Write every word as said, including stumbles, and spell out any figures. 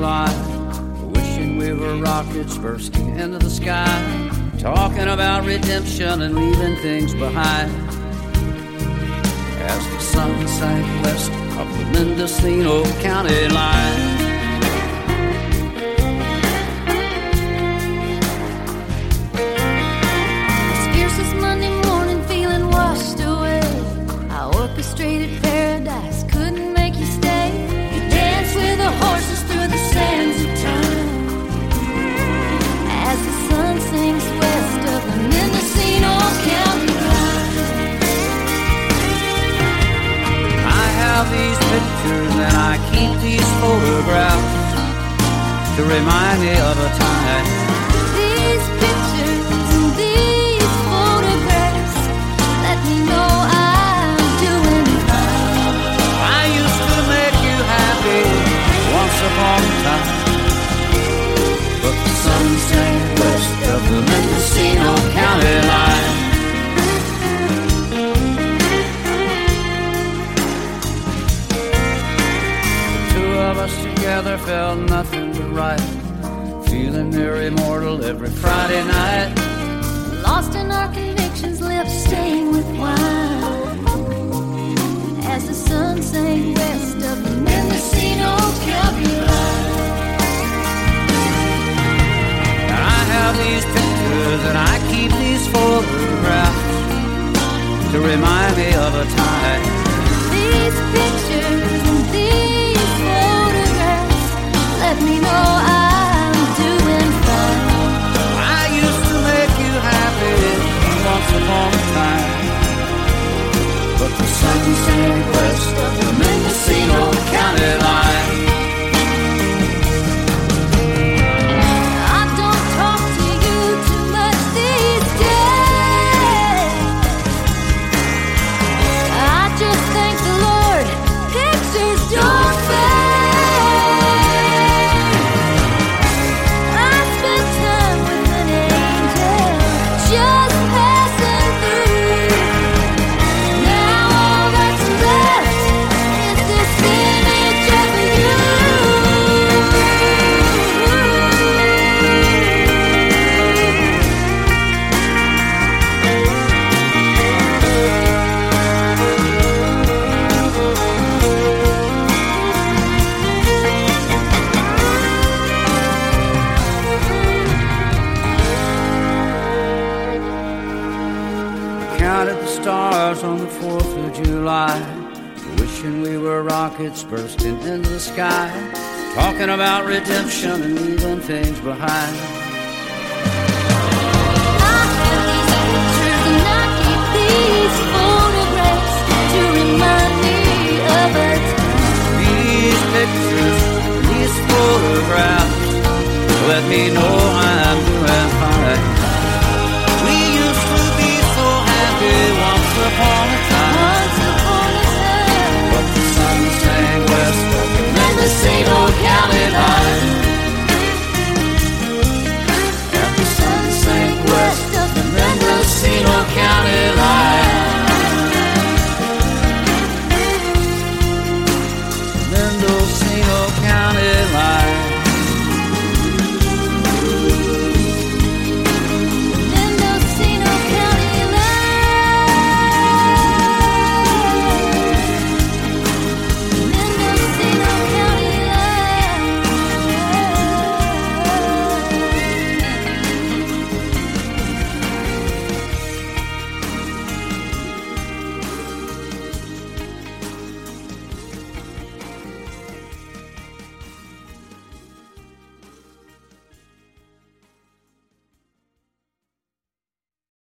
July, wishing we were rockets bursting into the sky, talking about redemption and leaving things behind. As the sun sank west of the Mendocino County line, orchestrated paradise couldn't make you stay. You danced with the horses through the sands of time as the sun sinks west of the Mendocino County line. I have these pictures and I keep these photographs to remind me of a time. These pictures and these photographs let me know I once upon a time, but the sun sank west of the Mendocino County line. The two of us together felt nothing but right, feeling near immortal every Friday night, lost in our convictions, lips stained with wine as the sun sank west of the Mendocino County line. And I have these pictures and I keep these photographs to remind me of a time. These pictures and these photographs let me know I'm doing fine. I used to make you happy once upon a time, but the sun sank west of the Mendocino County line. I don't talk to you too much these days. I just thank the Lord, pictures don't fade. I spent time with an angel just passing through. Now all that's left is this image of you. Counted the stars on the fourth of July, wishing we were rockets bursting into the sky, talking about redemption and leaving things behind. I have these pictures and I keep these photographs to remind me of a time. These pictures, these photographs let me know